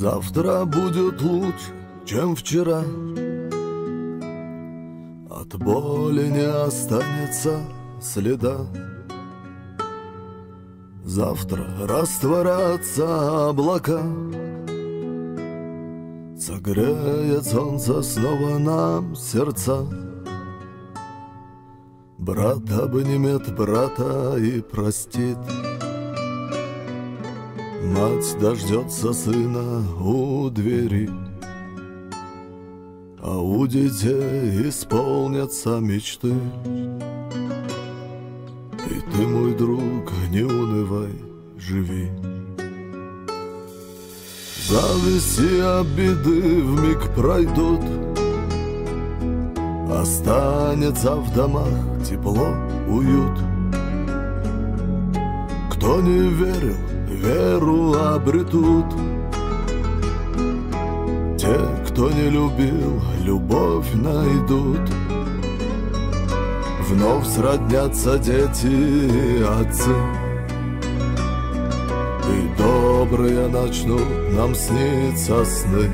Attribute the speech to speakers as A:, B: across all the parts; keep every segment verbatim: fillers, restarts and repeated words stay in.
A: Завтра будет лучше, чем вчера. От боли не останется следа. Завтра растворятся облака. Согреет солнце снова нам сердца. Брат обнимет брата и простит. Мать дождется сына у двери, а у детей исполнятся мечты. И ты, мой друг, не унывай, живи. Зависть и обиды вмиг пройдут. Останется в домах тепло, уют. Кто не верил, веру обретут. Те, кто не любил, любовь найдут. Вновь сроднятся дети и отцы. И добрые начнут нам сниться сны.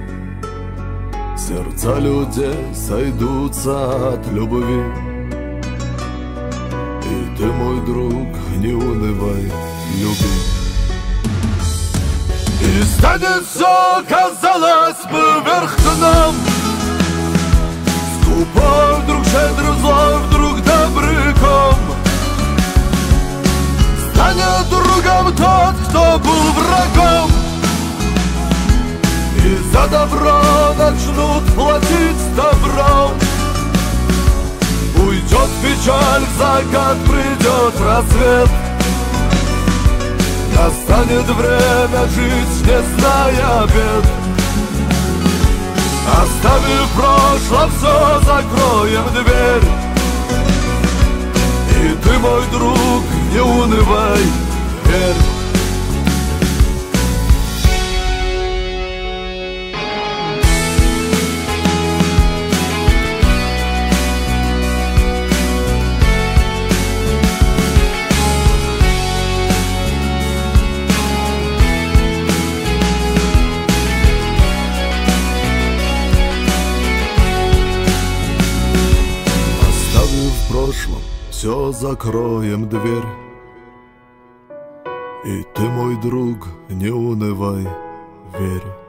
A: Сердца людей сойдутся от любви. И ты, мой друг, не унывай, люби. И станет все, казалось бы, вверх дном. Скупой вдруг щедрый, злой вдруг добряком. Станет другом тот, кто был врагом. И за добро начнут платить добром. Уйдет печаль в закат, придет рассвет. Настанет время жить, не зная бед. Оставив прошлое, все, закроем дверь. И ты, мой друг, не унывай, верь. Все, закроем дверь. И ты, мой друг, не унывай, верь.